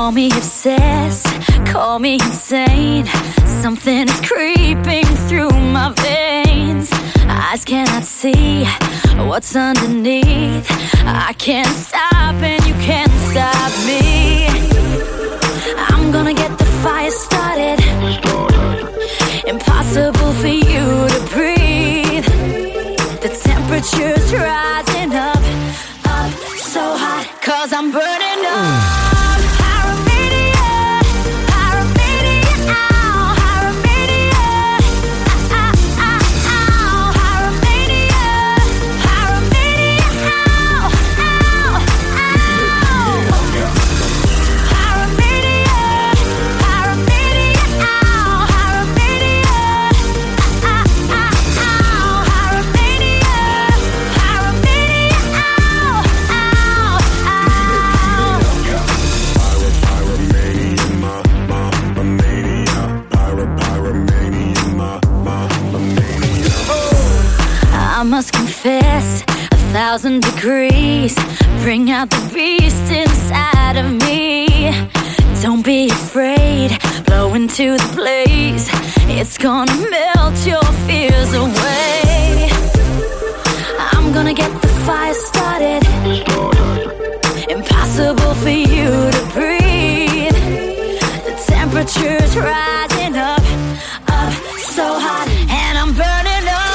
Call me obsessed, call me insane. Something is creeping through my veins. Eyes cannot see what's underneath. I can't stop and you can't stop me. I'm gonna get the fire started. Impossible for you to breathe. The temperature's rising up, up so hot, 'cause I'm burning up. I must confess, 1,000 degrees bring out the beast inside of me. Don't be afraid, blow into the blaze. It's gonna melt your fears away. I'm gonna get the fire started. Impossible for you to breathe. The temperature's rising up, up so hot, and I'm burning up.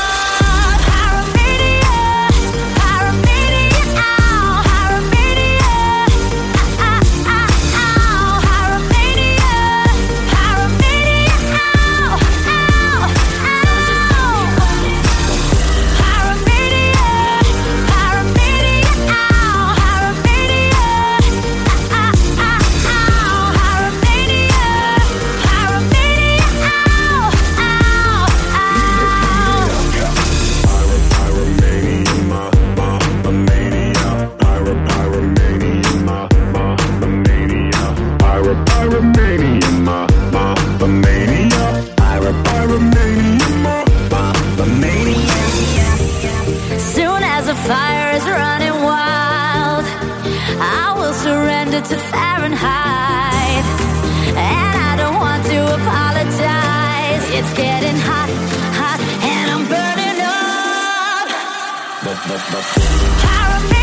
Fire is running wild. I will surrender to Fahrenheit, and I don't want to apologize. It's getting hot, hot, and I'm burning up.